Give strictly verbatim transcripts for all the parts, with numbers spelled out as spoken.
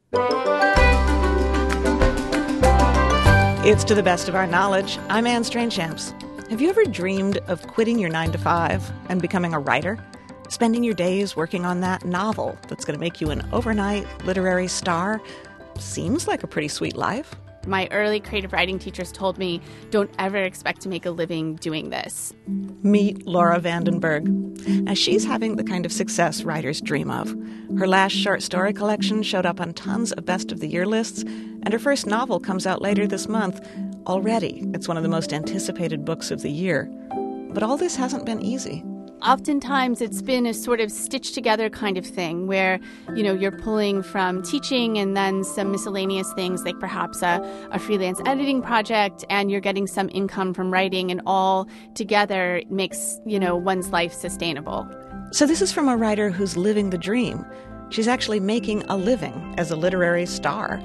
It's To the Best of Our Knowledge. I'm Anne Strainchamps. Have you ever dreamed of quitting your nine to five and becoming a writer? Spending your days working on that novel that's going to make you an overnight literary star? Seems like a pretty sweet life. My early creative writing teachers told me, don't ever expect to make a living doing this. Meet Laura van den Berg. Now, she's having the kind of success writers dream of. Her last short story collection showed up on tons of best of the year lists, and her first novel comes out later this month. Already, it's one of the most anticipated books of the year. But all this hasn't been easy. Oftentimes, it's been a sort of stitched together kind of thing where, you know, you're pulling from teaching and then some miscellaneous things like perhaps a, a freelance editing project, and you're getting some income from writing, and all together makes, you know, one's life sustainable. So this is from a writer who's living the dream. She's actually making a living as a literary star.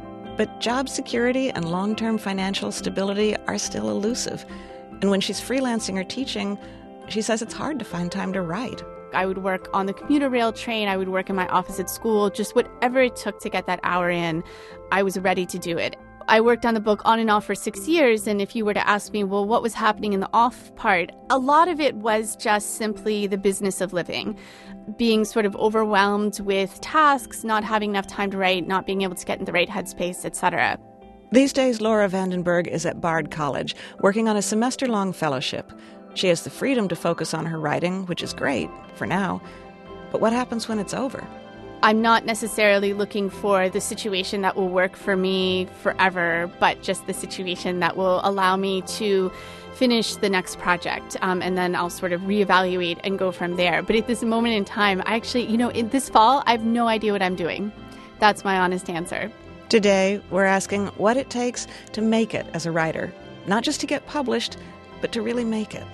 But job security and long-term financial stability are still elusive. And when she's freelancing or teaching, she says it's hard to find time to write. I would work on the commuter rail train. I would work in my office at school. Just whatever it took to get that hour in, I was ready to do it. I worked on the book on and off for six years. And if you were to ask me, well, what was happening in the off part? A lot of it was just simply the business of living. Being sort of overwhelmed with tasks, not having enough time to write, not being able to get in the right headspace, et cetera. These days, Laura van den Berg is at Bard College, working on a semester-long fellowship. She has the freedom to focus on her writing, which is great, for now. But what happens when it's over? I'm not necessarily looking for the situation that will work for me forever, but just the situation that will allow me to finish the next project. Um, and then I'll sort of reevaluate and go from there. But at this moment in time, I actually, you know, in this fall, I have no idea what I'm doing. That's my honest answer. Today, we're asking what it takes to make it as a writer. Not just to get published, but to really make it.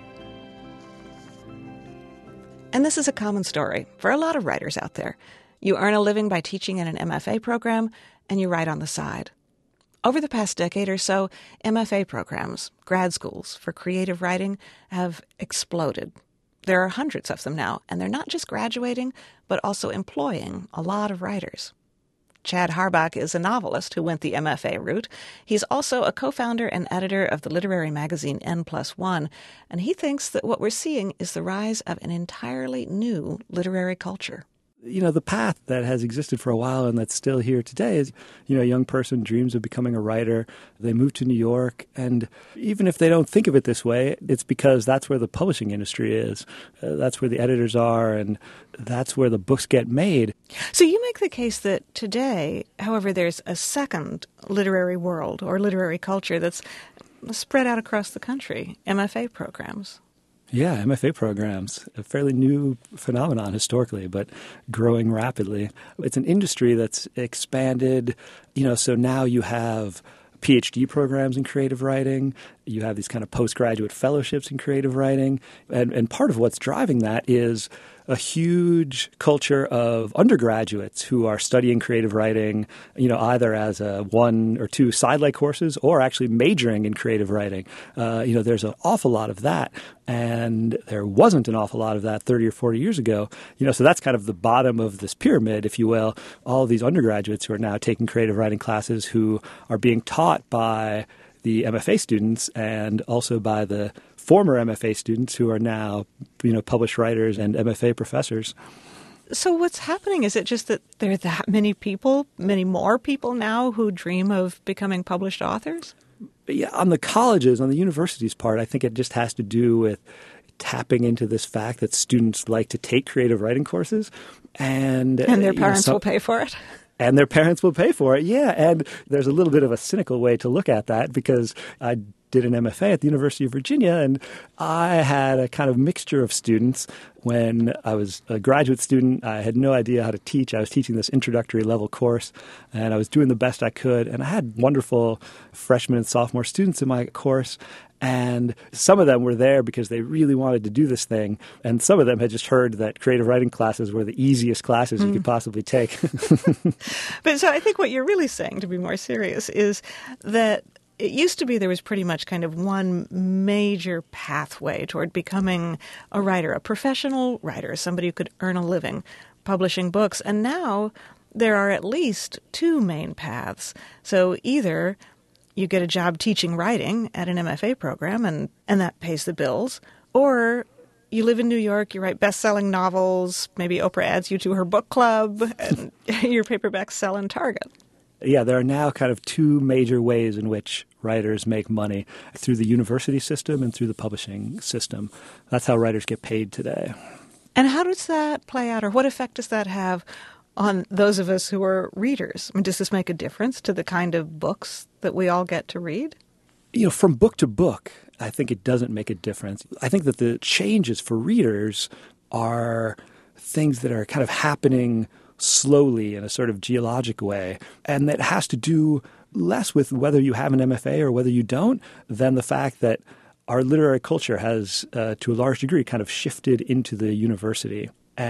And this is a common story for a lot of writers out there. You earn a living by teaching in an M F A program, and you write on the side. Over the past decade or so, M F A programs, grad schools for creative writing, have exploded. There are hundreds of them now, and they're not just graduating, but also employing a lot of writers. Chad Harbach is a novelist who went the M F A route. He's also a co-founder and editor of the literary magazine N plus one, and he thinks that what we're seeing is the rise of an entirely new literary culture. You know, the path that has existed for a while and that's still here today is, you know, a young person dreams of becoming a writer. They move to New York, and even if they don't think of it this way, it's because that's where the publishing industry is. Uh, that's where the editors are, and that's where the books get made. So you make the case that today, however, there's a second literary world or literary culture that's spread out across the country, M F A programs. Yeah, M F A programs, a fairly new phenomenon historically, but growing rapidly. It's an industry that's expanded, you know, so now you have P H D programs in creative writing. You have these kind of postgraduate fellowships in creative writing. And, and part of what's driving that is a huge culture of undergraduates who are studying creative writing, you know, either as a one or two sidelight courses or actually majoring in creative writing. Uh, you know, there's an awful lot of that. And there wasn't an awful lot of that thirty or forty years ago. You know, so that's kind of the bottom of this pyramid, if you will. All of these undergraduates who are now taking creative writing classes who are being taught by the M F A students and also by the former M F A students who are now, you know, published writers and M F A professors. So what's happening? Is it just that there are that many people, many more people now who dream of becoming published authors? But yeah, on the colleges, on the universities part, I think it just has to do with tapping into this fact that students like to take creative writing courses. And, and their uh, parents you know, some, will pay for it? And their parents will pay for it, yeah. And there's a little bit of a cynical way to look at that because I did an M F A at the University of Virginia, and I had a kind of mixture of students. When I was a graduate student, I had no idea how to teach. I was teaching this introductory level course, and I was doing the best I could. And I had wonderful freshmen and sophomore students in my course. And some of them were there because they really wanted to do this thing. And some of them had just heard that creative writing classes were the easiest classes mm. you could possibly take. But so I think what you're really saying, to be more serious, is that it used to be there was pretty much kind of one major pathway toward becoming a writer, a professional writer, somebody who could earn a living publishing books. And now there are at least two main paths. So either you get a job teaching writing at an M F A program, and, and that pays the bills, or you live in New York, you write best-selling novels, maybe Oprah adds you to her book club, and your paperbacks sell in Target. Yeah, there are now kind of two major ways in which writers make money, through the university system and through the publishing system. That's how writers get paid today. And how does that play out, or what effect does that have on those of us who are readers? I mean, does this make a difference to the kind of books that we all get to read? You know, from book to book, I think it doesn't make a difference. I think that the changes for readers are things that are kind of happening slowly in a sort of geologic way, and that has to do less with whether you have an M F A or whether you don't than the fact that our literary culture has, uh, to a large degree, kind of shifted into the university.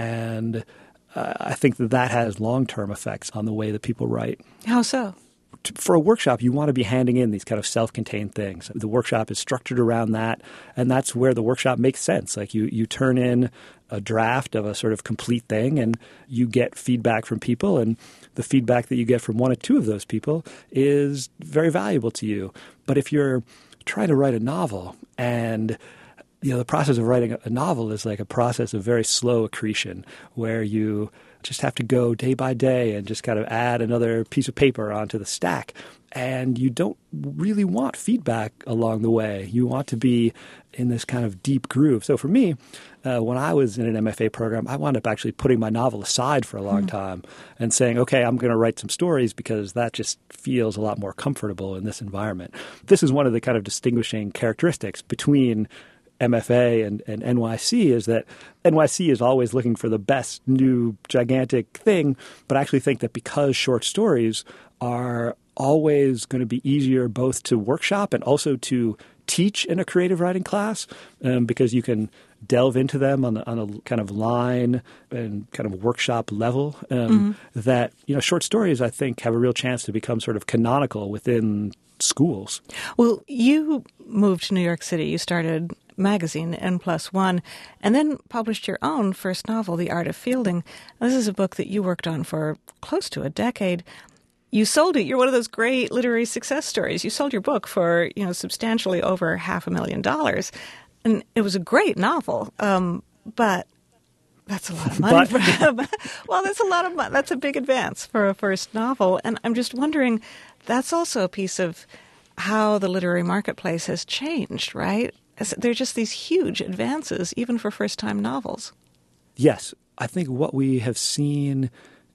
And uh, I think that that has long-term effects on the way that people write. How so? For a workshop, you want to be handing in these kind of self-contained things. The workshop is structured around that, and that's where the workshop makes sense. Like you, you turn in a draft of a sort of complete thing, and you get feedback from people, and the feedback that you get from one or two of those people is very valuable to you. But if you're trying to write a novel, and you know the process of writing a novel is like a process of very slow accretion, where you just have to go day by day and just kind of add another piece of paper onto the stack. And you don't really want feedback along the way. You want to be in this kind of deep groove. So for me, uh, when I was in an M F A program, I wound up actually putting my novel aside for a long mm. time and saying, okay, I'm going to write some stories because that just feels a lot more comfortable in this environment. This is one of the kind of distinguishing characteristics between M F A and, and N Y C is that N Y C is always looking for the best new gigantic thing, but I actually think that because short stories are always going to be easier both to workshop and also to teach in a creative writing class, um, because you can delve into them on, the, on a kind of line and kind of workshop level, um, mm-hmm. that, you know, short stories, I think, have a real chance to become sort of canonical within schools. Well, you moved to New York City. You started magazine N plus one, and then published your own first novel, The Art of Fielding. This is a book that you worked on for close to a decade. You sold it. You're one of those great literary success stories. You sold your book for, you know, substantially over half a million dollars, and it was a great novel. Um, but that's a lot of money. For, well, that's a lot of money. That's a big advance for a first novel, and I'm just wondering, that's also a piece of how the literary marketplace has changed, right? They're just these huge advances, even for first-time novels. Yes. I think what we have seen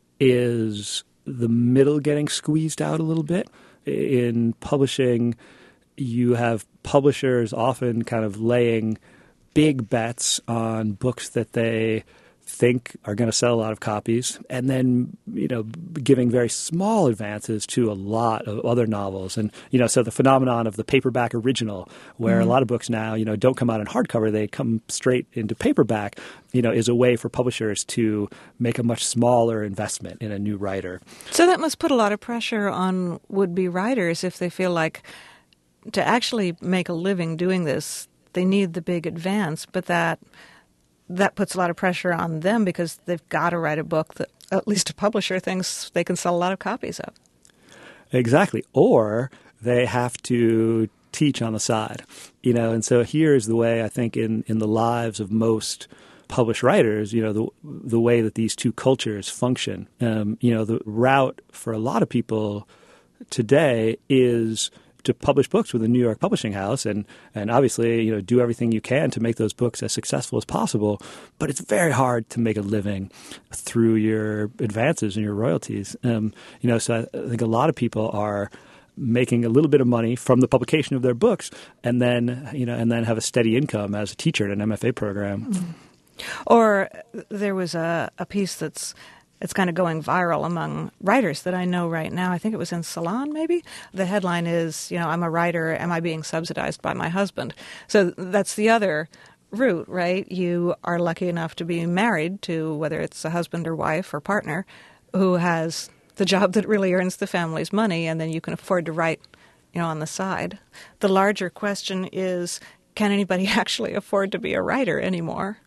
is the middle getting squeezed out a little bit. In publishing, you have publishers often kind of laying big bets on books that they think are going to sell a lot of copies, and then, you know, giving very small advances to a lot of other novels. And, you know, so the phenomenon of the paperback original, where mm-hmm. a lot of books now, you know, don't come out in hardcover, they come straight into paperback, you know, is a way for publishers to make a much smaller investment in a new writer. So that must put a lot of pressure on would-be writers if they feel like to actually make a living doing this, they need the big advance, but that that puts a lot of pressure on them because they've got to write a book that at least a publisher thinks they can sell a lot of copies of. Exactly. Or they have to teach on the side, you know, and so here's the way I think in, in the lives of most published writers, you know, the the way that these two cultures function. Um, you know, the route for a lot of people today is to publish books with a New York publishing house and, and obviously, you know, do everything you can to make those books as successful as possible. But it's very hard to make a living through your advances and your royalties. Um, you know, so I think a lot of people are making a little bit of money from the publication of their books and then, you know, and then have a steady income as a teacher in an M F A program. Mm-hmm. Or there was a, a piece that's It's kind of going viral among writers that I know right now. I think it was in Salon, maybe. The headline is, you know, I'm a writer. Am I being subsidized by my husband? So that's the other route, right? You are lucky enough to be married to, whether it's a husband or wife or partner, who has the job that really earns the family's money, and then you can afford to write, you know, on the side. The larger question is, can anybody actually afford to be a writer anymore?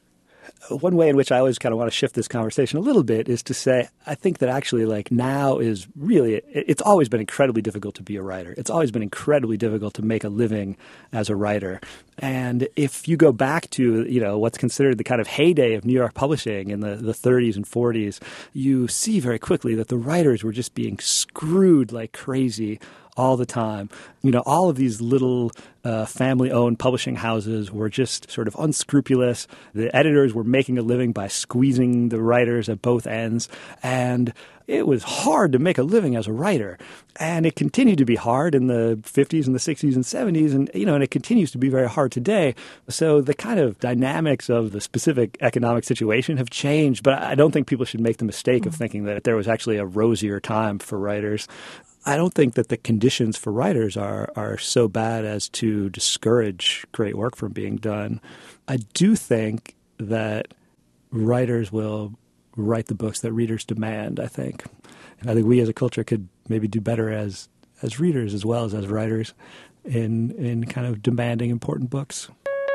one way in which I always kind of want to shift this conversation a little bit is to say, I think that actually like now is really, it's always been incredibly difficult to be a writer. It's always been incredibly difficult to make a living as a writer. And if you go back to, you know, what's considered the kind of heyday of New York publishing in the, the thirties and forties, you see very quickly that the writers were just being screwed like crazy all the time. You know, all of these little uh, family-owned publishing houses were just sort of unscrupulous. The editors were making a living by squeezing the writers at both ends. And it was hard to make a living as a writer. And it continued to be hard in the fifties and the sixties and seventies. And, you know, and it continues to be very hard today. So the kind of dynamics of the specific economic situation have changed. But I don't think people should make the mistake of thinking that there was actually a rosier time for writers. I don't think that the conditions for writers are are so bad as to discourage great work from being done. I do think that writers will write the books that readers demand, I think. And I think we as a culture could maybe do better as as readers as well as as writers in in kind of demanding important books.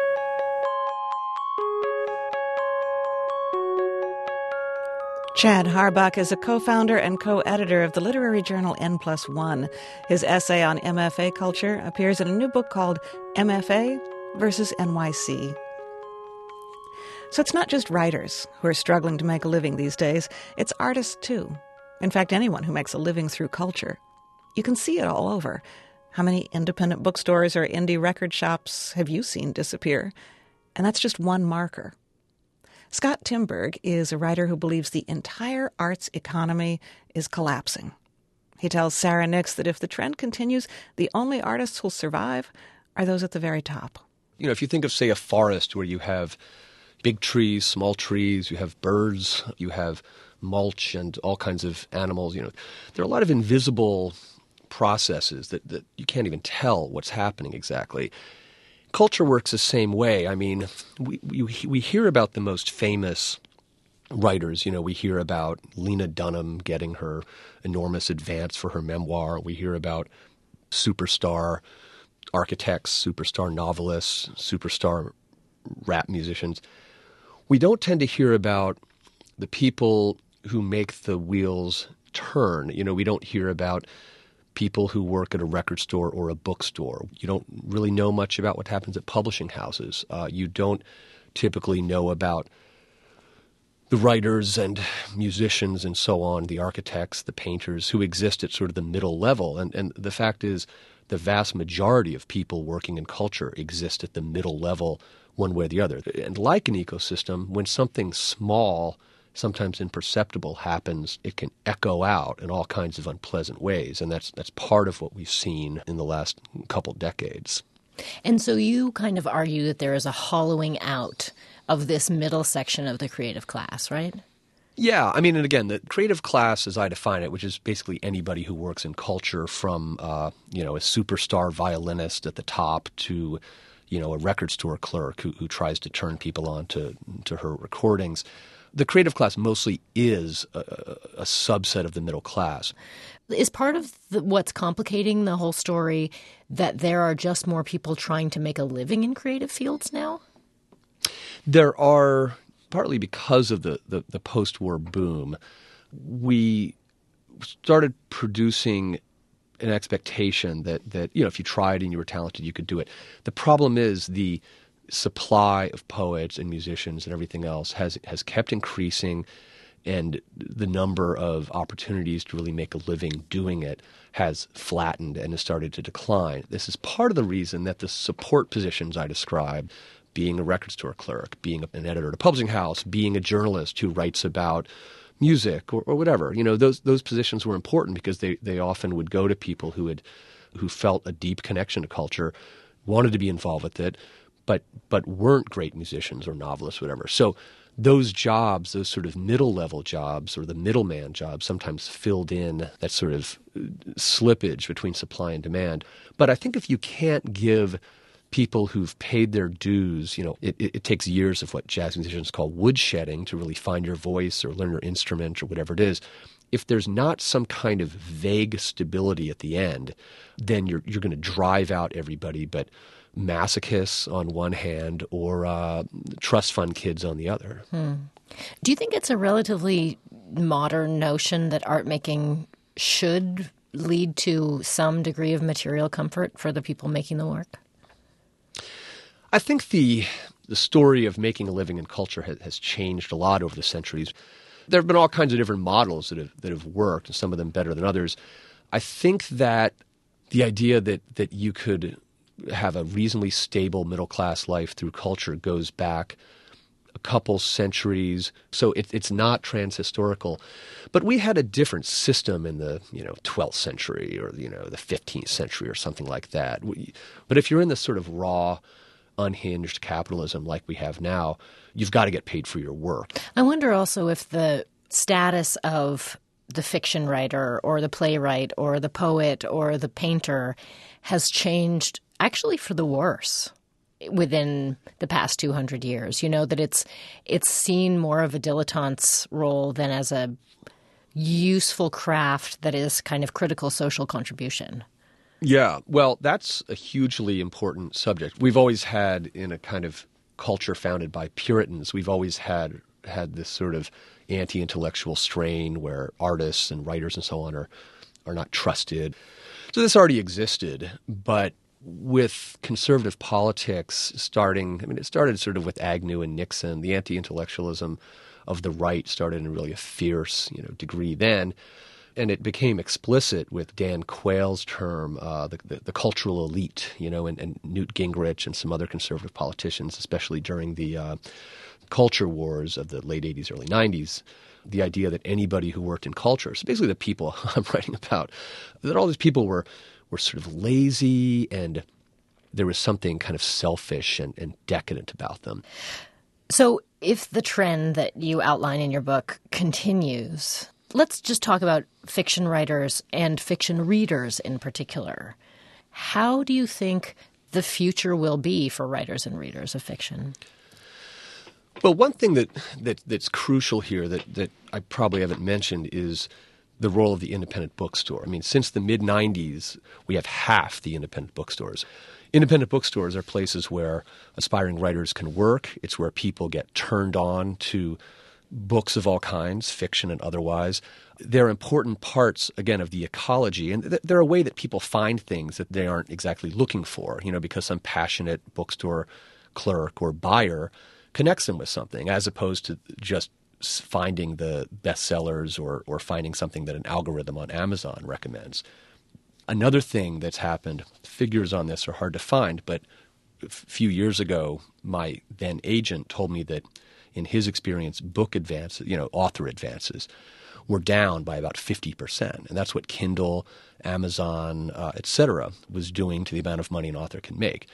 Chad Harbach is a co-founder and co-editor of the literary journal N plus one. His essay on M F A culture appears in a new book called M F A versus N Y C. So it's not just writers who are struggling to make a living these days. It's artists, too. In fact, anyone who makes a living through culture. You can see it all over. How many independent bookstores or indie record shops have you seen disappear? And that's just one marker. Scott Timberg is a writer who believes the entire arts economy is collapsing. He tells Sarah Nix that if the trend continues, the only artists who'll survive are those at the very top. You know, if you think of, say, a forest where you have big trees, small trees, you have birds, you have mulch and all kinds of animals, you know, there are a lot of invisible processes that, that you can't even tell what's happening exactly. Culture works the same way. I mean, we, we we hear about the most famous writers. You know, we hear about Lena Dunham getting her enormous advance for her memoir. We hear about superstar architects, superstar novelists, superstar rap musicians. We don't tend to hear about the people who make the wheels turn. You know, we don't hear about people who work at a record store or a bookstore. You don't really know much about what happens at publishing houses. Uh, you don't typically know about the writers and musicians and so on, the architects, the painters who exist at sort of the middle level. And, and the fact is the vast majority of people working in culture exist at the middle level one way or the other. And like an ecosystem, when something small, sometimes imperceptible happens, it can echo out in all kinds of unpleasant ways. And that's that's part of what we've seen in the last couple decades. And so you kind of argue that there is a hollowing out of this middle section of the creative class, right? Yeah. I mean, and again, the creative class, as I define it, which is basically anybody who works in culture from, uh, you know, a superstar violinist at the top to, you know, a record store clerk who, who tries to turn people on to, to her recordings. The creative class mostly is a, a subset of the middle class. Is part of the, what's complicating the whole story that there are just more people trying to make a living in creative fields now? There are, partly because of the, the, the post-war boom, we started producing an expectation that, that, you know, if you tried and you were talented, you could do it. The problem is the supply of poets and musicians and everything else has has kept increasing, and the number of opportunities to really make a living doing it has flattened and has started to decline. This is part of the reason that the support positions I described, being a record store clerk, being an editor at a publishing house, being a journalist who writes about music or, or whatever, you know, those those positions were important because they, they often would go to people who had who felt a deep connection to culture, wanted to be involved with it, but but weren't great musicians or novelists, whatever. So those jobs, those sort of middle-level jobs or the middleman jobs sometimes filled in that sort of slippage between supply and demand. But I think if you can't give people who've paid their dues, you know, it, it, it takes years of what jazz musicians call woodshedding to really find your voice or learn your instrument or whatever it is. If there's not some kind of vague stability at the end, then you're you're going to drive out everybody but masochists on one hand or uh, trust fund kids on the other. Hmm. Do you think it's a relatively modern notion that art making should lead to some degree of material comfort for the people making the work? I think the the story of making a living in culture has, has changed a lot over the centuries. There have been all kinds of different models that have that have worked, and some of them better than others. I think that the idea that that you could have a reasonably stable middle-class life through culture goes back a couple centuries, so it, it's not transhistorical. But we had a different system in the you know twelfth century or you know the fifteenth century or something like that. But if you're in this sort of raw, unhinged capitalism like we have now, you've got to get paid for your work. I wonder also if the status of the fiction writer or the playwright or the poet or the painter has changed actually for the worse within the past two hundred years. You know, that it's it's seen more of a dilettante's role than as a useful craft that is kind of critical social contribution. Yeah, well, that's a hugely important subject. We've always had, in a kind of culture founded by Puritans, we've always had had this sort of anti-intellectual strain where artists and writers and so on are are not trusted. So this already existed, but with conservative politics starting, I mean, it started sort of with Agnew and Nixon. The anti-intellectualism of the right started in really a fierce, you know, degree then. And it became explicit with Dan Quayle's term, uh, the, the, the cultural elite, you know, and, and Newt Gingrich and some other conservative politicians, especially during the uh, culture wars of the late eighties, early nineties, the idea that anybody who worked in culture, so basically the people I'm writing about, that all these people were, were sort of lazy and there was something kind of selfish and, and decadent about them. So if the trend that you outline in your book continues, let's just talk about fiction writers and fiction readers in particular. How do you think the future will be for writers and readers of fiction? Well, one thing that, that that's crucial here that, that I probably haven't mentioned is the role of the independent bookstore. I mean, since the mid nineties, we have half the independent bookstores. Independent bookstores are places where aspiring writers can work. It's where people get turned on to books of all kinds, fiction and otherwise. They're important parts, again, of the ecology, and they're a way that people find things that they aren't exactly looking for, you know, because some passionate bookstore clerk or buyer connects them with something, as opposed to just finding the bestsellers or, or finding something that an algorithm on Amazon recommends. Another thing that's happened, figures on this are hard to find, but a few years ago, my then agent told me that in his experience, book advances, you know, author advances were down by about fifty percent. And that's what Kindle, Amazon, uh, et cetera, was doing to the amount of money an author can make.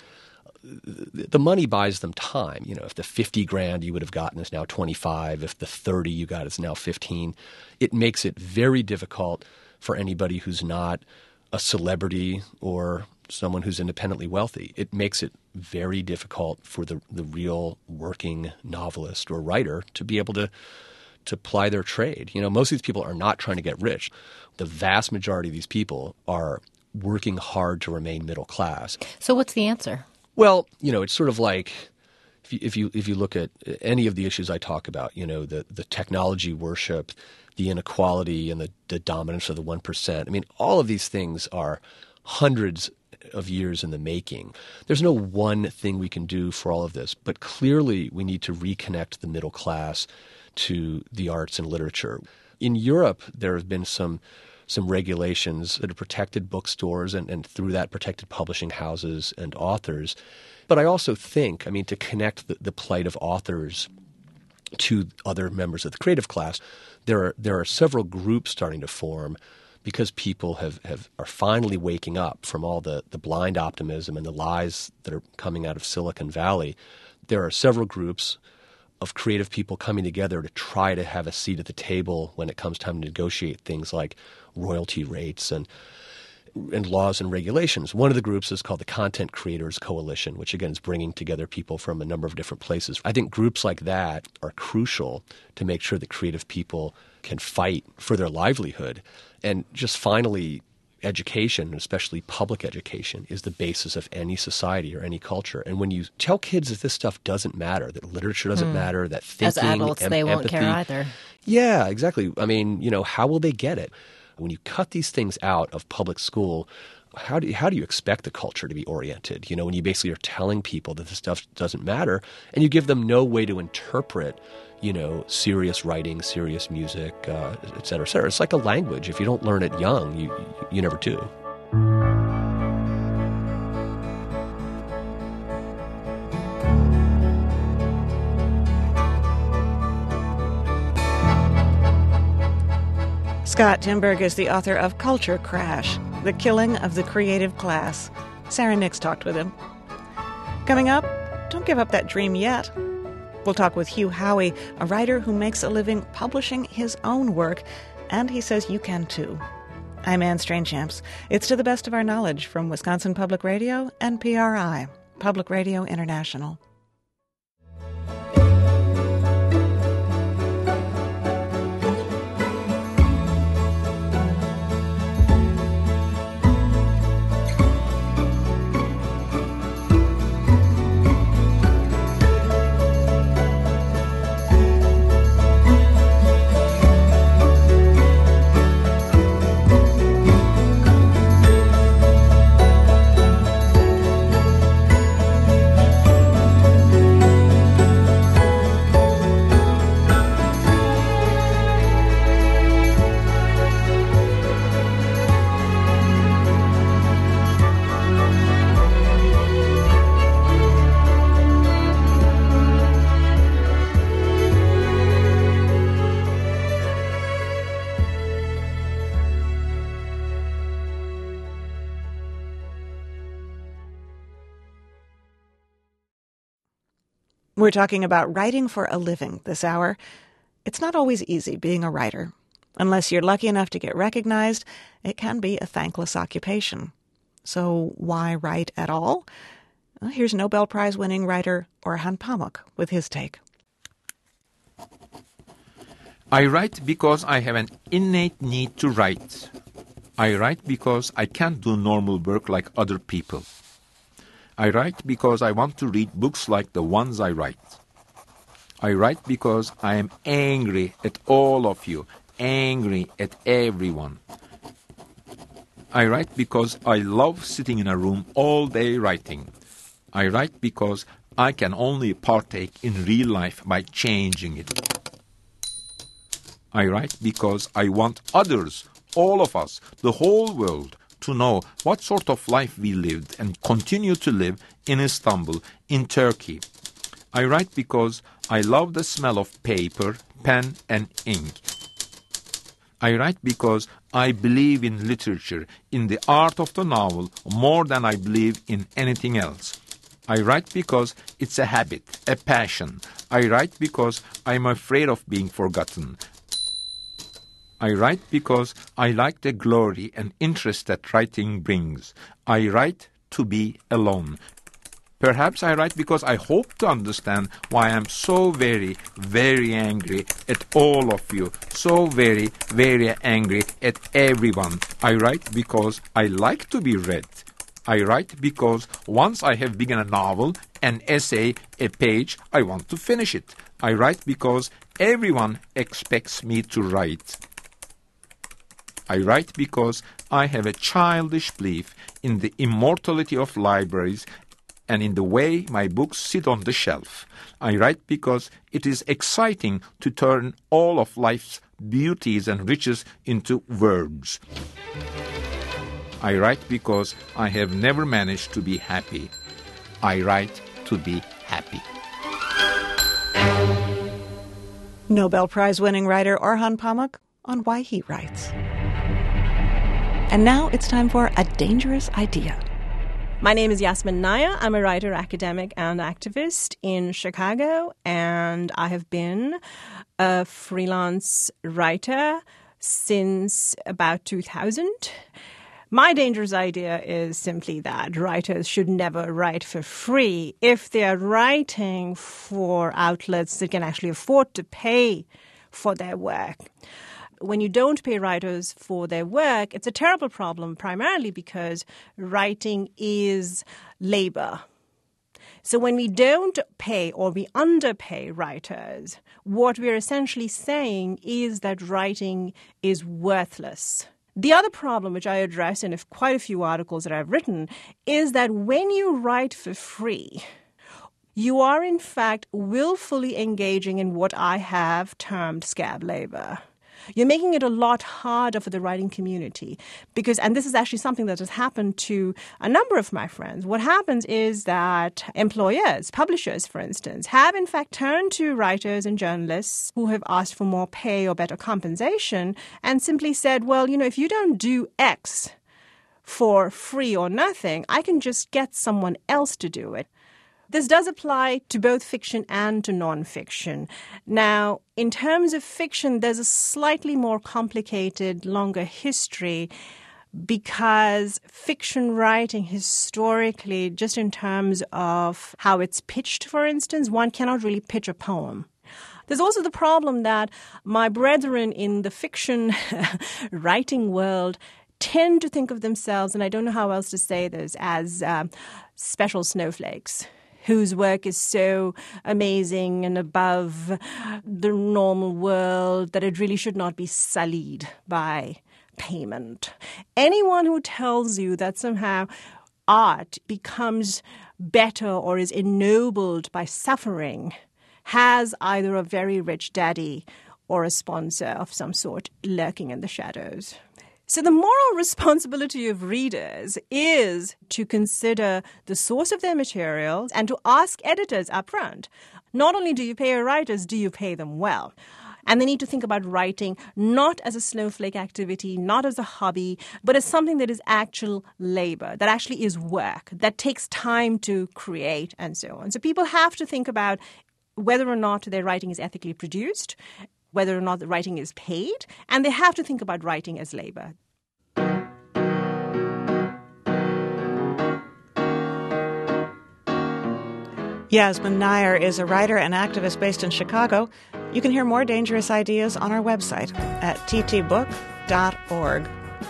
The money buys them time. You know, if the fifty grand you would have gotten is now twenty-five, if the thirty you got is now fifteen, it makes it very difficult for anybody who's not a celebrity or someone who's independently wealthy. It makes it very difficult for the, the real working novelist or writer to be able to to ply their trade. You know, most of these people are not trying to get rich. The vast majority of these people are working hard to remain middle class. So what's the answer? Well, you know, it's sort of like if you if you, if you look at any of the issues I talk about, you know, the, the technology worship, the inequality and the, the dominance of the one percent. I mean, all of these things are hundreds of years in the making. There's no one thing we can do for all of this, but clearly we need to reconnect the middle class to the arts and literature. In Europe, there have been some some regulations that have protected bookstores and, and through that protected publishing houses and authors. But I also think, I mean, to connect the, the plight of authors to other members of the creative class, there are there are several groups starting to form because people have, have are finally waking up from all the, the blind optimism and the lies that are coming out of Silicon Valley. There are several groups of creative people coming together to try to have a seat at the table when it comes time to negotiate things like royalty rates and and laws and regulations. One of the groups is called the Content Creators Coalition, which again is bringing together people from a number of different places. I think groups like that are crucial to make sure that creative people can fight for their livelihood. And just finally education, especially public education, is the basis of any society or any culture. And when you tell kids that this stuff doesn't matter, that literature doesn't hmm. matter, that thinking, as adults, em- they won't empathy, care either. Yeah, exactly. I mean, you know, how will they get it? When you cut these things out of public school, how do you, how do you expect the culture to be oriented? You know, when you basically are telling people that this stuff doesn't matter, and you give them no way to interpret, you know, serious writing, serious music, uh, et cetera, et cetera. It's like a language. If you don't learn it young, you you never do. Scott Timberg is the author of Culture Crash, The Killing of the Creative Class. Sarah Nix talked with him. Coming up, don't give up that dream yet. We'll talk with Hugh Howey, a writer who makes a living publishing his own work, and he says you can too. I'm Anne Strainchamps. It's To the Best of Our Knowledge from Wisconsin Public Radio and P R I, Public Radio International. We're talking about writing for a living this hour. It's not always easy being a writer. Unless you're lucky enough to get recognized, it can be a thankless occupation. So why write at all? Well, here's Nobel Prize-winning writer Orhan Pamuk with his take. I write because I have an innate need to write. I write because I can't do normal work like other people. I write because I want to read books like the ones I write. I write because I am angry at all of you, angry at everyone. I write because I love sitting in a room all day writing. I write because I can only partake in real life by changing it. I write because I want others, all of us, the whole world, to know what sort of life we lived and continue to live in Istanbul, in Turkey. I write because I love the smell of paper, pen, and ink. I write because I believe in literature, in the art of the novel, more than I believe in anything else. I write because it's a habit, a passion. I write because I'm afraid of being forgotten. I write because I like the glory and interest that writing brings. I write to be alone. Perhaps I write because I hope to understand why I'm so very, very angry at all of you, so very, very angry at everyone. I write because I like to be read. I write because once I have begun a novel, an essay, a page, I want to finish it. I write because everyone expects me to write. I write because I have a childish belief in the immortality of libraries and in the way my books sit on the shelf. I write because it is exciting to turn all of life's beauties and riches into words. I write because I have never managed to be happy. I write to be happy. Nobel Prize-winning writer Orhan Pamuk on why he writes. And now it's time for A Dangerous Idea. My name is Yasmin Naya. I'm a writer, academic, and activist in Chicago, and I have been a freelance writer since about two thousand. My dangerous idea is simply that writers should never write for free if they're writing for outlets that can actually afford to pay for their work. when you don't pay writers for their work, it's a terrible problem, primarily because writing is labor. So when we don't pay or we underpay writers, what we're essentially saying is that writing is worthless. The other problem, which I address in quite a few articles that I've written, is that when you write for free, you are in fact willfully engaging in what I have termed scab labor. You're making it a lot harder for the writing community because, and this is actually something that has happened to a number of my friends. What happens is that employers, publishers, for instance, have in fact turned to writers and journalists who have asked for more pay or better compensation and simply said, well, you know, if you don't do X for free or nothing, I can just get someone else to do it. This does apply to both fiction and to nonfiction. Now, in terms of fiction, there's a slightly more complicated, longer history because fiction writing historically, just in terms of how it's pitched, for instance, one cannot really pitch a poem. There's also the problem that my brethren in the fiction writing world tend to think of themselves, and I don't know how else to say this, as uh, special snowflakes, whose work is so amazing and above the normal world that it really should not be sullied by payment. Anyone who tells you that somehow art becomes better or is ennobled by suffering has either a very rich daddy or a sponsor of some sort lurking in the shadows. So the moral responsibility of readers is to consider the source of their materials and to ask editors up front, not only do you pay your writers, do you pay them well? And they need to think about writing not as a snowflake activity, not as a hobby, but as something that is actual labor, that actually is work, that takes time to create and so on. So people have to think about whether or not their writing is ethically produced, whether or not the writing is paid, and they have to think about writing as labor. Yasmin Nair is a writer and activist based in Chicago. You can hear more dangerous ideas on our website at t t book dot org.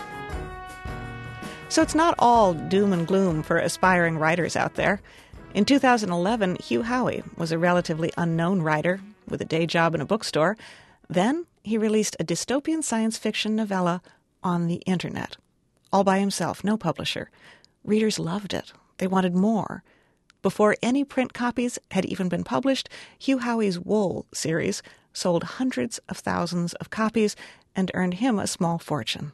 So it's not all doom and gloom for aspiring writers out there. In two thousand eleven, Hugh Howey was a relatively unknown writer with a day job in a bookstore. Then he released a dystopian science fiction novella on the internet, all by himself, no publisher. Readers loved it. They wanted more. Before any print copies had even been published, Hugh Howey's Wool series sold hundreds of thousands of copies and earned him a small fortune.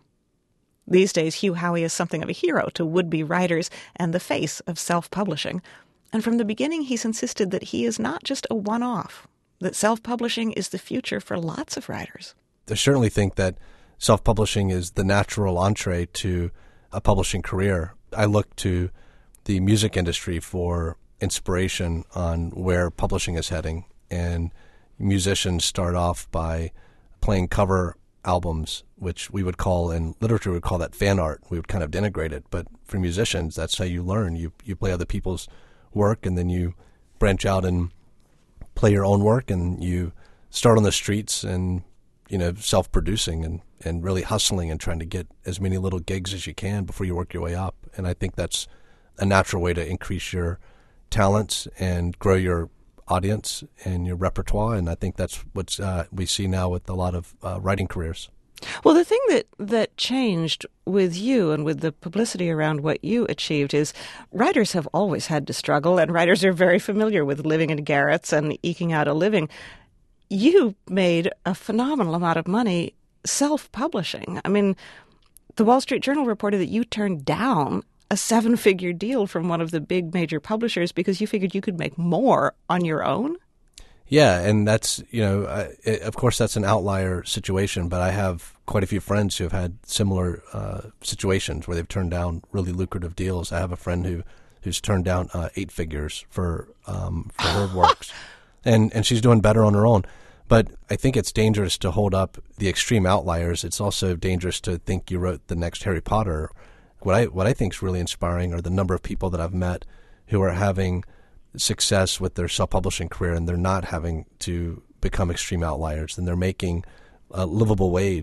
These days, Hugh Howey is something of a hero to would-be writers and the face of self-publishing. And from the beginning, he's insisted that he is not just a one-off, that self-publishing is the future for lots of writers. I certainly think that self-publishing is the natural entree to a publishing career. I look to the music industry for inspiration on where publishing is heading. And musicians start off by playing cover albums, which we would call, in literature, we would call that fan art. We would kind of denigrate it. But for musicians, that's how you learn. You you play other people's work, and then you branch out and play your own work, and you start on the streets and, you know, self-producing and, and really hustling and trying to get as many little gigs as you can before you work your way up. And I think that's a natural way to increase your talents and grow your audience and your repertoire. And I think that's what uh, we see now with a lot of uh, writing careers. Well, the thing that, that changed with you and with the publicity around what you achieved is writers have always had to struggle, and writers are very familiar with living in garrets and eking out a living. You made a phenomenal amount of money self-publishing. I mean, the Wall Street Journal reported that you turned down a seven-figure deal from one of the big major publishers because you figured you could make more on your own? Yeah, and that's, you know, uh, it, of course that's an outlier situation, but I have quite a few friends who have had similar uh, situations where they've turned down really lucrative deals. I have a friend who who's turned down uh, eight figures for um, for her works, and, and she's doing better on her own. But I think it's dangerous to hold up the extreme outliers. It's also dangerous to think you wrote the next Harry Potter. What I what I think is really inspiring are the number of people that I've met who are having success with their self-publishing career, and they're not having to become extreme outliers, and they're making a livable wage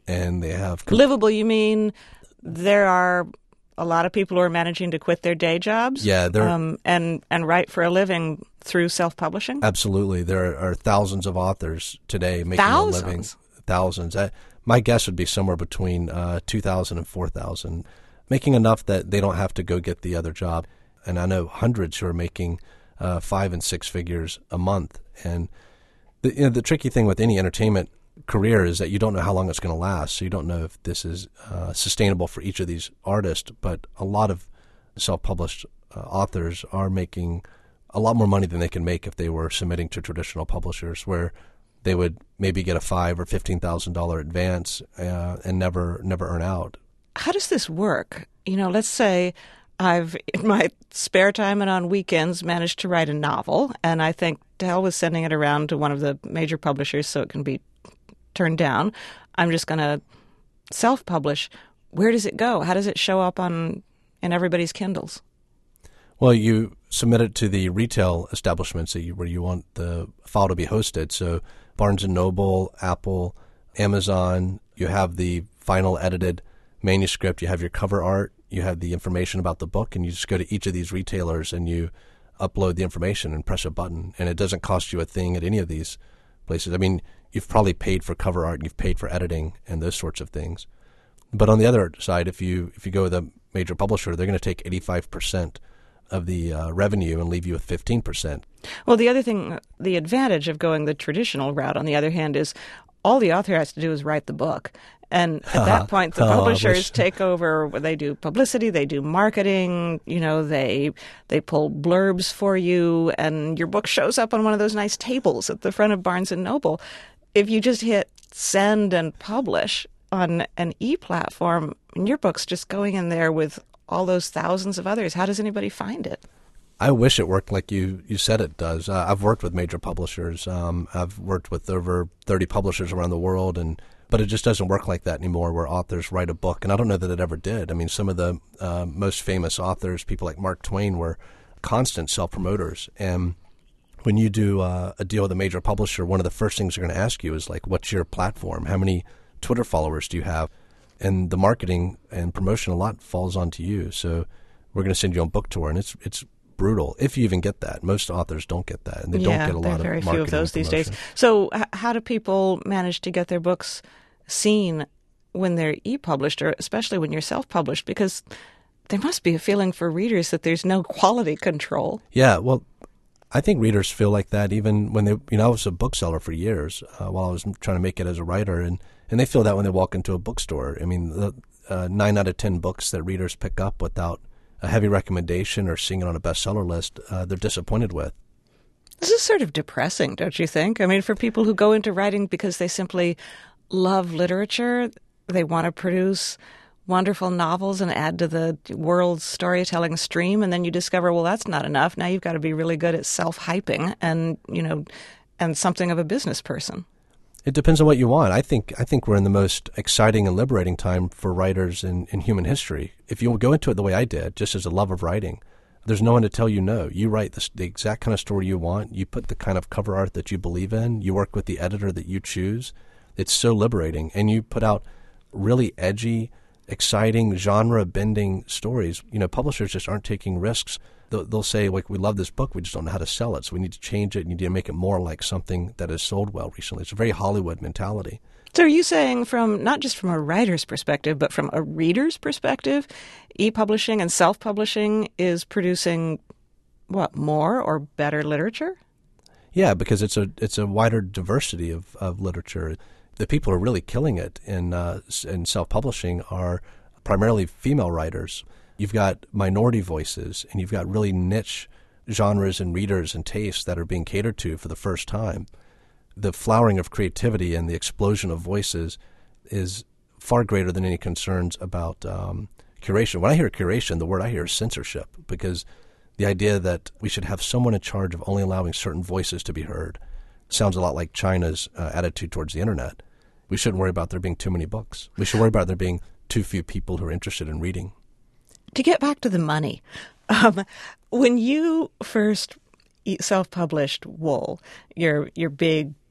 and they have livable. You mean there are a lot of people who are managing to quit their day jobs, yeah, they're, um, and and write for a living through self-publishing? Absolutely, there are thousands of authors today making thousands. a living. Thousands. I, my guess would be somewhere between uh, two thousand and four thousand, making enough that they don't have to go get the other job. And I know hundreds who are making uh, five and six figures a month. And the, you know, the tricky thing with any entertainment career is that you don't know how long it's going to last. So you don't know if this is uh, sustainable for each of these artists. But a lot of self-published uh, authors are making a lot more money than they can make if they were submitting to traditional publishers, where they would maybe get a five or fifteen thousand dollar advance uh, and never never earn out. How does this work? You know, let's say I've, in my spare time and on weekends, managed to write a novel, and I think to hell with sending it around to one of the major publishers so it can be turned down. I'm just going to self-publish. Where does it go? How does it show up on in everybody's Kindles? Well, you submit it to the retail establishments that you, where you want the file to be hosted. So Barnes and Noble, Apple, Amazon, you have the final edited manuscript, you have your cover art, you have the information about the book, and you just go to each of these retailers and you upload the information and press a button. And it doesn't cost you a thing at any of these places. I mean, you've probably paid for cover art and you've paid for editing and those sorts of things. But on the other side, if you if you go with a major publisher, they're going to take eighty-five percent of the uh, revenue and leave you with fifteen percent. Well, the other thing, the advantage of going the traditional route, on the other hand, is all the author has to do is write the book. And at that point, the Oh, I publishers wish- take over. They do publicity, they do marketing, you know, they they pull blurbs for you, and your book shows up on one of those nice tables at the front of Barnes and Noble. If you just hit send and publish on an e-platform, and your book's just going in there with all those thousands of others, how does anybody find it? I wish it worked like you, you said it does. Uh, I've worked with major publishers. Um, I've worked with over thirty publishers around the world, and but it just doesn't work like that anymore, where authors write a book. And I don't know that it ever did. I mean, some of the uh, most famous authors, people like Mark Twain, were constant self-promoters. And when you do uh, a deal with a major publisher, one of the first things they're going to ask you is, like, what's your platform? How many Twitter followers do you have? And the marketing and promotion, a lot falls onto you. So we're going to send you on book tour, and it's it's brutal if you even get that. Most authors don't get that, and they yeah, don't get a there lot are very of few marketing of those and these days. promotion. So h- how do people manage to get their books seen when they're e-published, or especially when you're self-published? Because there must be a feeling for readers that there's no quality control. Yeah, well, I think readers feel like that even when they, you know, I was a bookseller for years uh, while I was trying to make it as a writer, and, and they feel that when they walk into a bookstore. I mean, the, uh, nine out of ten books that readers pick up without a heavy recommendation or seeing it on a bestseller list, uh, they're disappointed with. This is sort of depressing, don't you think? I mean, for people who go into writing because they simply love literature, they want to produce wonderful novels and add to the world's storytelling stream, and then you discover, well, that's not enough. Now you've got to be really good at self-hyping and, you know, and something of a business person. It depends on what you want. I think I think we're in the most exciting and liberating time for writers in, in human history. If you go into it the way I did, just as a love of writing, there's no one to tell you no. You write the, the exact kind of story you want. You put the kind of cover art that you believe in. You work with the editor that you choose. It's so liberating. And you put out really edgy, exciting, genre-bending stories. You know, publishers just aren't taking risks. They'll, they'll say, like, we love this book, we just don't know how to sell it, so we need to change it and you need to make it more like something that has sold well recently. It's a very Hollywood mentality. So are you saying, from not just from a writer's perspective, but from a reader's perspective, e-publishing and self-publishing is producing, what, more or better literature? Yeah, because it's a it's a wider diversity of, of literature. The people who are really killing it in uh, in self-publishing are primarily female writers. You've got minority voices, and you've got really niche genres and readers and tastes that are being catered to for the first time. The flowering of creativity and the explosion of voices is far greater than any concerns about um, curation. When I hear curation, the word I hear is censorship, because the idea that we should have someone in charge of only allowing certain voices to be heard sounds a lot like China's uh, attitude towards the internet. We shouldn't worry about there being too many books. We should worry about there being too few people who are interested in reading. To get back to the money, um, when you first self-published Wool, your your big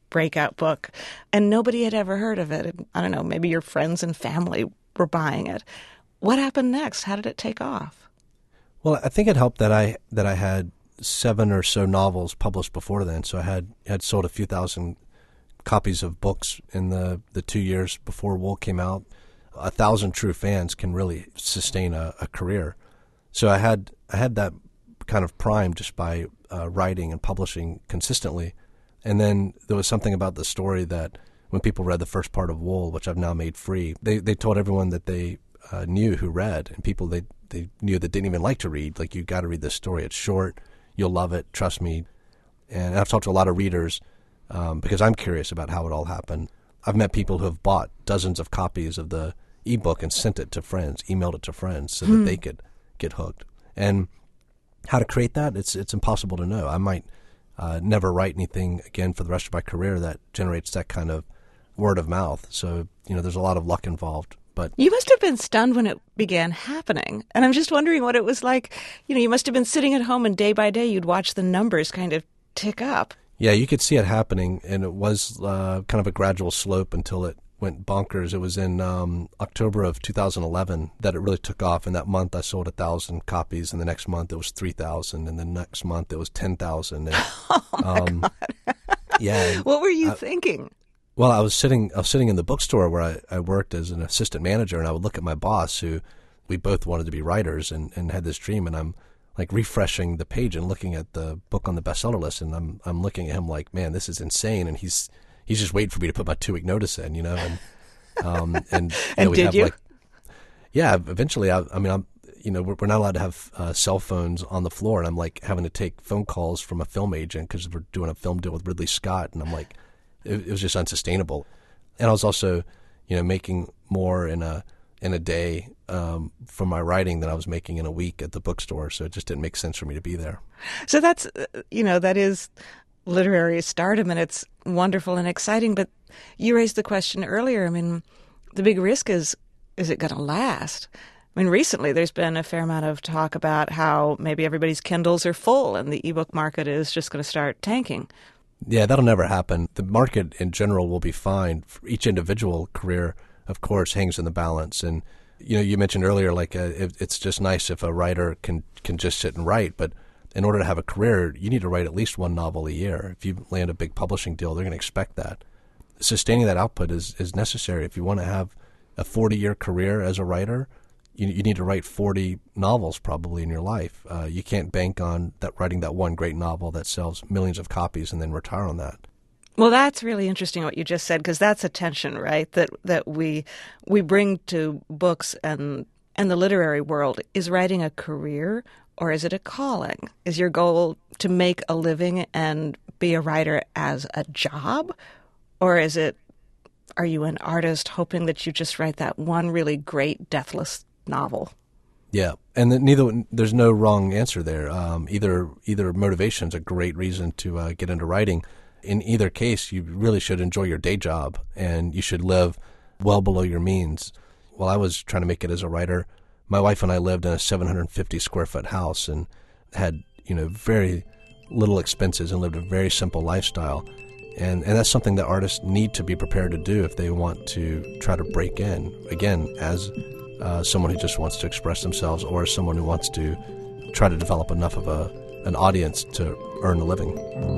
breakout book, and nobody had ever heard of it. I don't know, maybe your friends and family were buying it. What happened next? How did it take off? Well, I think it helped that I that I had seven or so novels published before then. So I had had sold a few thousand copies of books in the, the two years before Wool came out. A thousand true fans can really sustain a, a career. So I had I had that kind of prime just by uh, writing and publishing consistently. And then there was something about the story that when people read the first part of Wool, which I've now made free, they they told everyone that they uh, knew who read, and people they, they knew that didn't even like to read, like, you got to read this story. It's short. You'll love it. Trust me. And I've talked to a lot of readers um, because I'm curious about how it all happened. I've met people who have bought dozens of copies of the ebook and sent it to friends, emailed it to friends so Hmm. that they could get hooked. And how to create that, it's it's impossible to know. I might uh, never write anything again for the rest of my career that generates that kind of word of mouth. So, you know, there's a lot of luck involved. But You must have been stunned when it began happening. And I'm just wondering what it was like. You know, you must have been sitting at home and day by day you'd watch the numbers kind of tick up. yeah, you could see it happening, and it was uh, kind of a gradual slope until it went bonkers. It was in um, October of two thousand eleven that it really took off. In that month, I sold one thousand copies, and the next month it was three thousand, and the next month it was ten thousand. Oh, my um, God. Yeah. What were you I- thinking? Well, I was sitting I was sitting in the bookstore where I, I worked as an assistant manager, and I would look at my boss, who we both wanted to be writers, and, and had this dream, and I'm like refreshing the page and looking at the book on the bestseller list, and I'm I'm looking at him like, man, this is insane, and he's he's just waiting for me to put my two week notice in, you know, and um and you And know, we did have you? like yeah, eventually I I mean I'm you know we're, we're not allowed to have uh, cell phones on the floor, and I'm like having to take phone calls from a film agent because we're doing a film deal with Ridley Scott, and I'm like. It, it was just unsustainable, and I was also, you know, making more in a in a day um, from my writing than I was making in a week at the bookstore. So it just didn't make sense for me to be there. So that's, uh, you know, that is literary stardom, and it's wonderful and exciting. But you raised the question earlier. I mean, the big risk is, is it going to last? I mean, recently there's been a fair amount of talk about how maybe everybody's Kindles are full and the ebook market is just going to start tanking. Yeah, that'll never happen. The market in general will be fine. Each individual career, of course, hangs in the balance. And, you know, you mentioned earlier, like, uh, it, it's just nice if a writer can, can just sit and write. But in order to have a career, you need to write at least one novel a year. If you land a big publishing deal, they're going to expect that. Sustaining that output is, is necessary. If you want to have a forty-year career as a writer, you, you need to write forty novels probably in your life. Uh, you can't bank on that writing that one great novel that sells millions of copies and then retire on that. Well, that's really interesting what you just said, because that's a tension, right? That that we we bring to books and and the literary world. Is writing a career, or is it a calling? Is your goal to make a living and be a writer as a job, or is it? Are you an artist hoping that you just write that one really great deathless novel? Yeah, and the, neither there's no wrong answer there. Um, either either motivation is a great reason to uh, get into writing. In either case, you really should enjoy your day job, and you should live well below your means. While I was trying to make it as a writer, my wife and I lived in a seven hundred fifty square foot house and had, you know, very little expenses and lived a very simple lifestyle. And and that's something that artists need to be prepared to do if they want to try to break in, again, as uh, someone who just wants to express themselves, or as someone who wants to try to develop enough of a an audience to earn a living.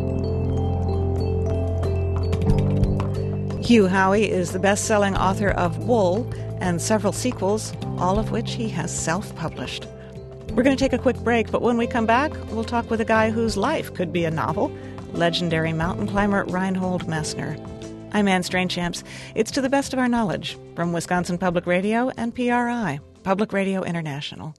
Hugh Howey is the best-selling author of Wool and several sequels, all of which he has self-published. We're going to take a quick break, but when we come back, we'll talk with a guy whose life could be a novel, legendary mountain climber Reinhold Messner. I'm Anne Strainchamps. It's To the Best of Our Knowledge from Wisconsin Public Radio and P R I, Public Radio International.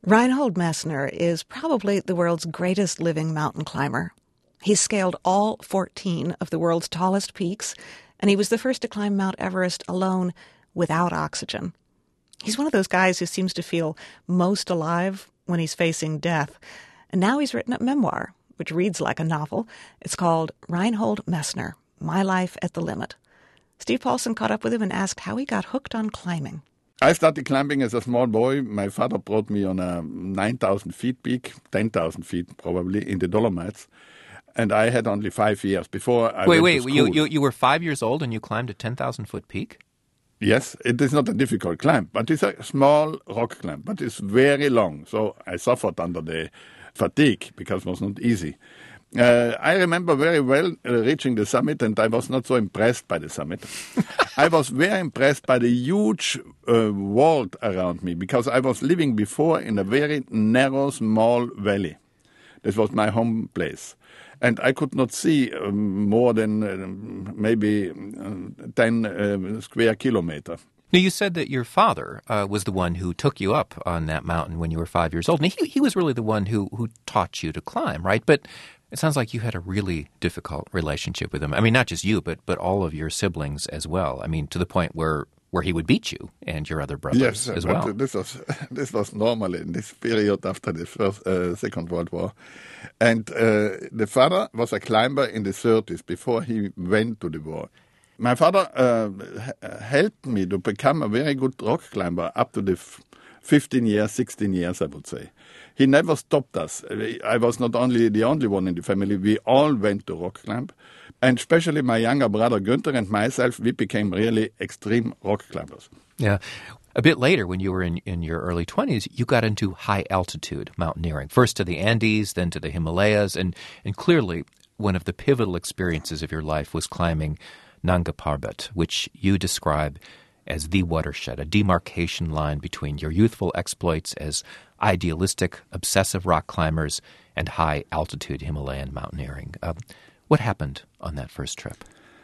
Reinhold Messner is probably the world's greatest living mountain climber. He's scaled all fourteen of the world's tallest peaks, and he was the first to climb Mount Everest alone without oxygen. He's one of those guys who seems to feel most alive when he's facing death. And now he's written a memoir, which reads like a novel. It's called Reinhold Messner, My Life at the Limit. Steve Paulson caught up with him and asked how he got hooked on climbing. I started climbing as a small boy. My father brought me on a nine thousand feet peak, ten thousand feet probably, in the Dolomites. And I had only five years before I wait, went wait, to school. you, you you were five years old and you climbed a ten thousand foot peak? Yes, it is not a difficult climb, but it's a small rock climb, but it's very long. So I suffered under the fatigue because it was not easy. Uh, I remember very well uh, reaching the summit, and I was not so impressed by the summit. I was very impressed by the huge uh, world around me, because I was living before in a very narrow, small valley. This was my home place. And I could not see um, more than uh, maybe uh, ten uh, square kilometers. Now, you said that your father uh, was the one who took you up on that mountain when you were five years old. And he, he was really the one who, who taught you to climb, right? But it sounds like you had a really difficult relationship with him. I mean, not just you, but but all of your siblings as well. I mean, to the point where, where he would beat you and your other brothers yes, as but well. This was this was normal in this period after the first, uh, Second World War. And uh, the father was a climber in the thirties before he went to the war. My father uh, helped me to become a very good rock climber up to the f- fifteen years, sixteen years, I would say. He never stopped us. I was not only the only one in the family. We all went to rock climb. And especially my younger brother Günther and myself, we became really extreme rock climbers. Yeah. A bit later, when you were in, in your early twenties, you got into high-altitude mountaineering, first to the Andes, then to the Himalayas, and, and clearly one of the pivotal experiences of your life was climbing Nanga Parbat, which you describe as the watershed, a demarcation line between your youthful exploits as idealistic, obsessive rock climbers and high-altitude Himalayan mountaineering. Uh, what happened on that first trip?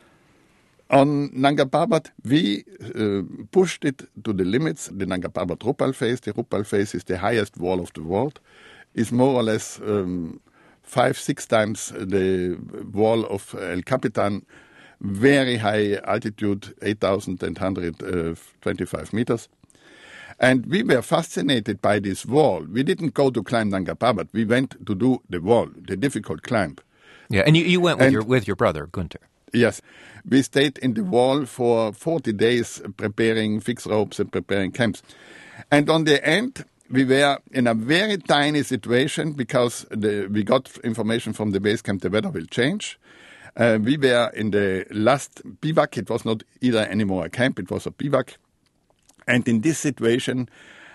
On Nanga Parbat, we uh, pushed it to the limits. The Nanga Parbat Rupal face, the Rupal face is the highest wall of the world, is more or less um, five, six times the wall of El Capitan, very high altitude, eight thousand one hundred twenty-five meters. And we were fascinated by this wall. We didn't go to climb Nanga Parbat. We went to do the wall, the difficult climb. Yeah, and you, you went with and, your with your brother, Günther. Yes. We stayed in the wall for forty days preparing fixed ropes and preparing camps. And on the end, we were in a very tiny situation because the, we got information from the base camp the weather will change. Uh, we were in the last bivouac. It was not either anymore a camp, it was a bivouac. And in this situation,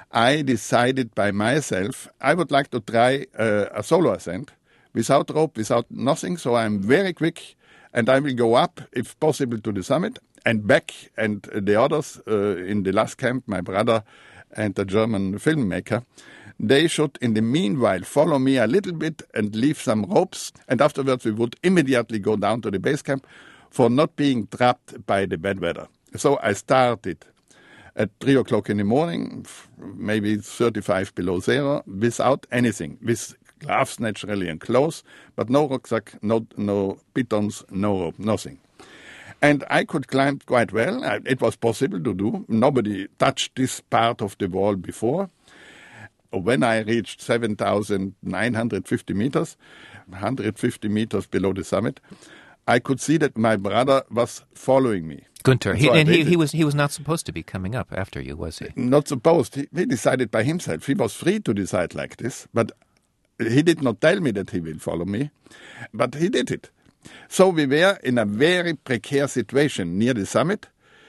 I decided by myself, I would like to try uh, a solo ascent without rope, without nothing. So I'm very quick and I will go up, if possible, to the summit and back. And the others uh, in the last camp, my brother and the German filmmaker, they should, in the meanwhile, follow me a little bit and leave some ropes. And afterwards, we would immediately go down to the base camp for not being trapped by the bad weather. So I started at three o'clock in the morning, maybe thirty-five below zero, without anything, with gloves naturally and clothes, but no rucksack, no, no pitons, no rope, nothing. And I could climb quite well. It was possible to do. Nobody touched this part of the wall before. When I reached seven thousand nine hundred fifty meters, one hundred fifty meters below the summit, I could see that my brother was following me. Günther, and, he, so and he, he was he was not supposed to be coming up after you, was he? Not supposed. He, he decided by himself. He was free to decide like this, but he did not tell me that he will follow me, but he did it. So we were in a very precarious situation near the summit.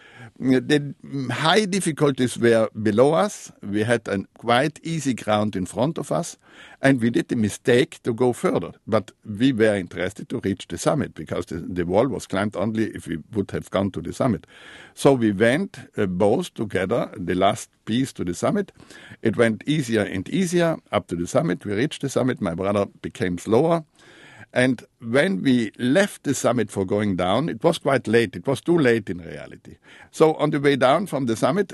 The high difficulties were below us. We had a quite easy ground in front of us, and we did the mistake to go further. But we were interested to reach the summit because the, the wall was climbed only if we would have gone to the summit. So we went uh, both together, the last piece to the summit. It went easier and easier up to the summit. We reached the summit. My brother became slower. And when we left the summit for going down, it was quite late. It was too late in reality. So on the way down from the summit,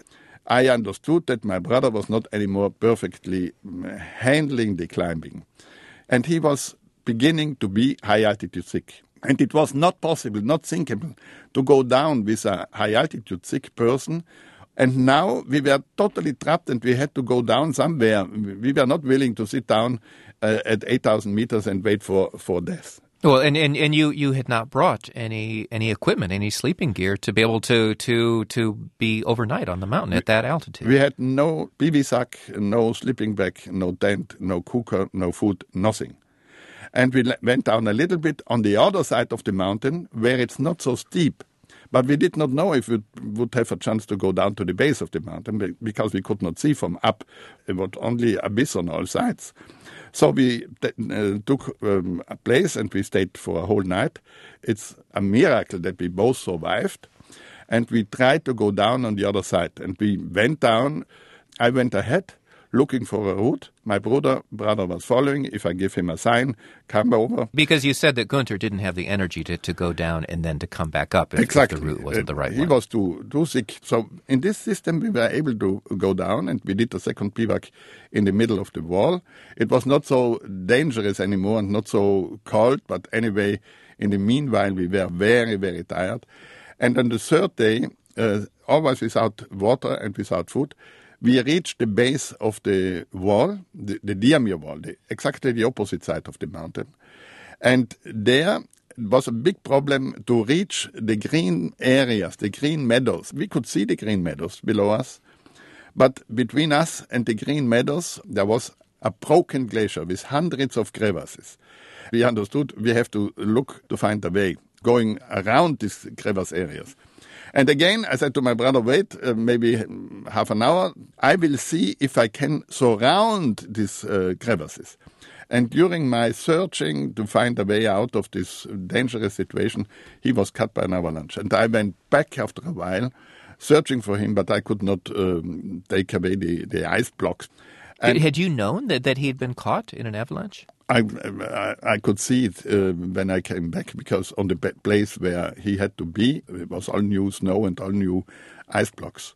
I understood that my brother was not anymore perfectly handling the climbing. And he was beginning to be high-altitude sick. And it was not possible, not thinkable, to go down with a high-altitude sick person. And now we were totally trapped and we had to go down somewhere. We were not willing to sit down uh, at eight thousand meters and wait for, for death. Well, and, and, and you, you had not brought any any equipment, any sleeping gear to be able to to to be overnight on the mountain at that altitude. We had no bivouac, no sleeping bag, no tent, no cooker, no food, nothing. And we went down a little bit on the other side of the mountain where it's not so steep. But we did not know if we would have a chance to go down to the base of the mountain because we could not see from up. It was only abyss on all sides. So we uh, took um, a place and we stayed for a whole night. It's a miracle that we both survived. And we tried to go down on the other side. And we went down. I went ahead looking for a route. My brother brother was following. If I give him a sign, come over. Because you said that Gunther didn't have the energy to, to go down and then to come back up if, exactly. if the route wasn't the right he one. He was too, too sick. So in this system, we were able to go down, and we did the second bivouac in the middle of the wall. It was not so dangerous anymore and not so cold, but anyway, in the meanwhile, we were very, very tired. And on the third day, uh, always without water and without food, we reached the base of the wall, the, the Diamir wall, the, exactly the opposite side of the mountain. And there was a big problem to reach the green areas, the green meadows. We could see the green meadows below us, but between us and the green meadows, there was a broken glacier with hundreds of crevasses. We understood we have to look to find a way going around these crevasse areas. And again, I said to my brother, wait, uh, maybe half an hour. I will see if I can surround these uh, crevasses. And during my searching to find a way out of this dangerous situation, he was cut by an avalanche. And I went back after a while, searching for him, but I could not um, take away the, the ice blocks. And had you known that, that he had been caught in an avalanche? I, I, I could see it uh, when I came back, because on the place where he had to be, it was all new snow and all new ice blocks.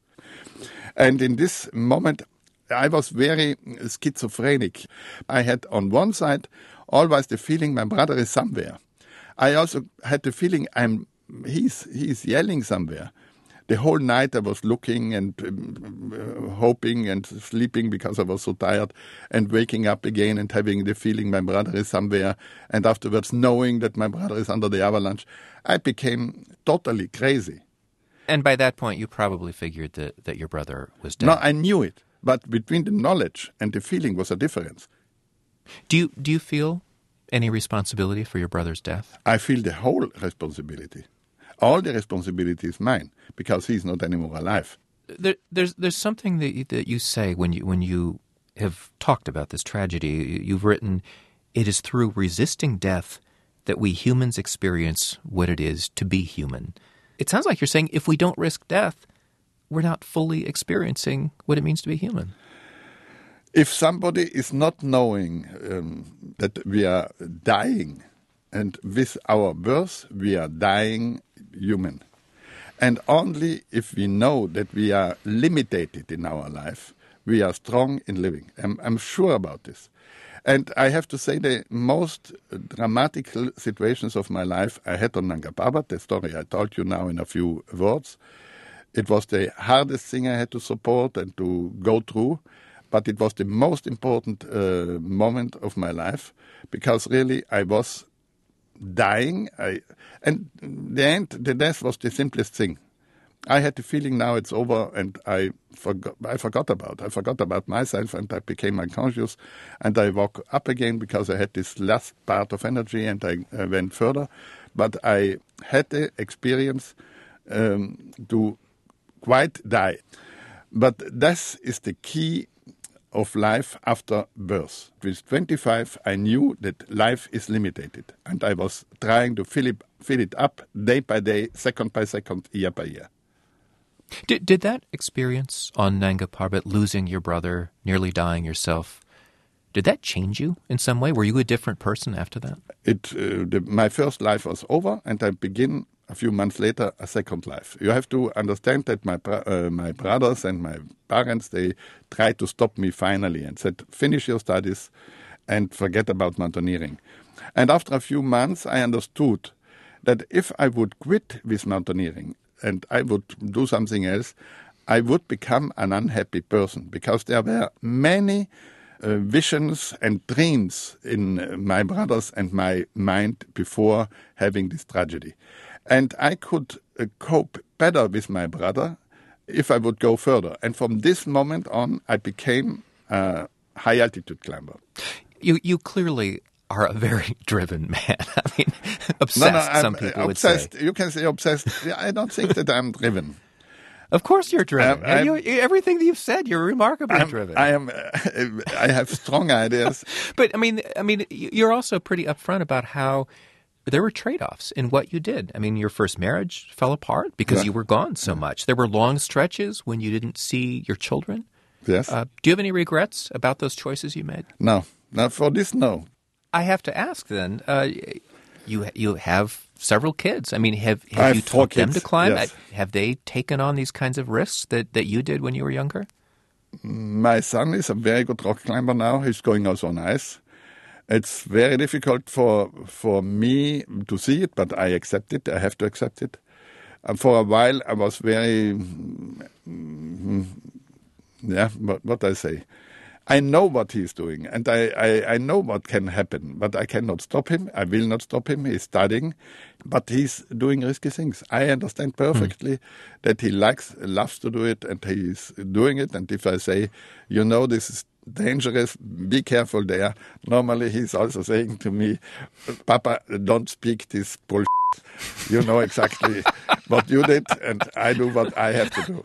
And in this moment, I was very schizophrenic. I had on one side always the feeling my brother is somewhere. I also had the feeling I'm he's he's yelling somewhere. The whole night I was looking and uh, hoping and sleeping because I was so tired, and waking up again and having the feeling my brother is somewhere, and afterwards knowing that my brother is under the avalanche. I became totally crazy. And by that point, you probably figured that, that your brother was dead. No, I knew it. But between the knowledge and the feeling was a difference. Do you, do you feel any responsibility for your brother's death? I feel the whole responsibility. All the responsibility is mine, because he's not anymore alive. There, there's there's something that you, that you say when you when you have talked about this tragedy. You've written, "It is through resisting death that we humans experience what it is to be human." It sounds like you're saying if we don't risk death, we're not fully experiencing what it means to be human. If somebody is not knowing um, that we are dying, and with our birth we are dying human, and only if we know that we are limited in our life, we are strong in living. I'm, I'm sure about this. And I have to say the most dramatic situations of my life I had on Nanga Parbat, the story I told you now in a few words. It was the hardest thing I had to support and to go through, but it was the most important uh, moment of my life, because really I was dying. I, and in the end, the death was the simplest thing. I had the feeling now it's over, and I forgot, I forgot about I forgot about myself, and I became unconscious, and I woke up again because I had this last part of energy, and I, I went further. But I had the experience um, to quite die. But this is the key of life after birth. With twenty-five, I knew that life is limited, and I was trying to fill it, fill it up day by day, second by second, year by year. Did, did that experience on Nanga Parbat, losing your brother, nearly dying yourself, did that change you in some way? Were you a different person after that? It, uh, the, my first life was over, and I begin a few months later, a second life. You have to understand that my uh, my brothers and my parents, they tried to stop me finally and said, finish your studies and forget about mountaineering. And after a few months, I understood that if I would quit with mountaineering and I would do something else, I would become an unhappy person, because there were many uh, visions and dreams in my brothers and my mind before having this tragedy. And I could uh, cope better with my brother if I would go further. And from this moment on, I became a high-altitude climber. You, you clearly are a very driven man. I mean, obsessed, no, no, some people obsessed. would say. You can say obsessed. I don't think that I'm driven. Of course you're driven. I'm, you, everything that you've said, you're remarkably I'm, driven. I am. Uh, I have strong ideas. But, I mean, I mean, you're also pretty upfront about how there were trade-offs in what you did. I mean, your first marriage fell apart because yeah. you were gone so much. There were long stretches when you didn't see your children. Yes. Uh, do you have any regrets about those choices you made? No. Not for this, no. I have to ask then, uh, you you have several kids. I mean, have, have I have you four taught them kids, to climb? yes. Have they taken on these kinds of risks that, that you did when you were younger? My son is a very good rock climber now. He's going also on ice. It's very difficult for for me to see it, but I accept it. I have to accept it. And for a while, I was very, mm, yeah, what, what I say. I know what he's doing, and I, I, I know what can happen, but I cannot stop him. I will not stop him. He's studying, but he's doing risky things. I understand perfectly hmm. that he likes, loves to do it, and he's doing it. And if I say, you know, this is dangerous, be careful there, normally he's also saying to me, Papa, don't speak this bullshit. You know exactly what you did, and I do what I have to do.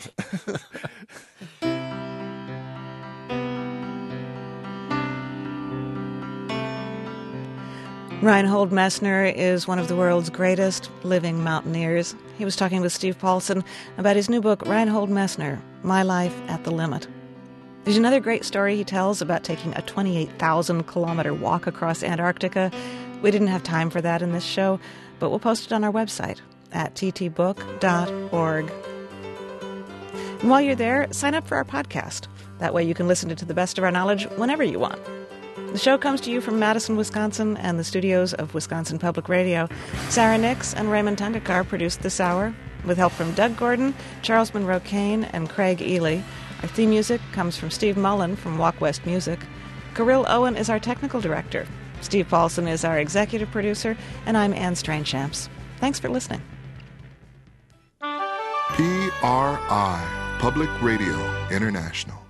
Reinhold Messner is one of the world's greatest living mountaineers. He was talking with Steve Paulson about his new book, Reinhold Messner, My Life at the Limit. There's another great story he tells about taking a twenty-eight thousand kilometer walk across Antarctica. We didn't have time for that in this show, but we'll post it on our website at t t book dot org. And while you're there, sign up for our podcast. That way you can listen to the best of our knowledge whenever you want. The show comes to you from Madison, Wisconsin, and the studios of Wisconsin Public Radio. Sarah Nix and Raymond Tendekar produced this hour, with help from Doug Gordon, Charles Monroe Kane, and Craig Ely. Our theme music comes from Steve Mullen from Walk West Music. Kirill Owen is our technical director. Steve Paulson is our executive producer, and I'm Anne Strange-Shamps. Thanks for listening. P R I, Public Radio International.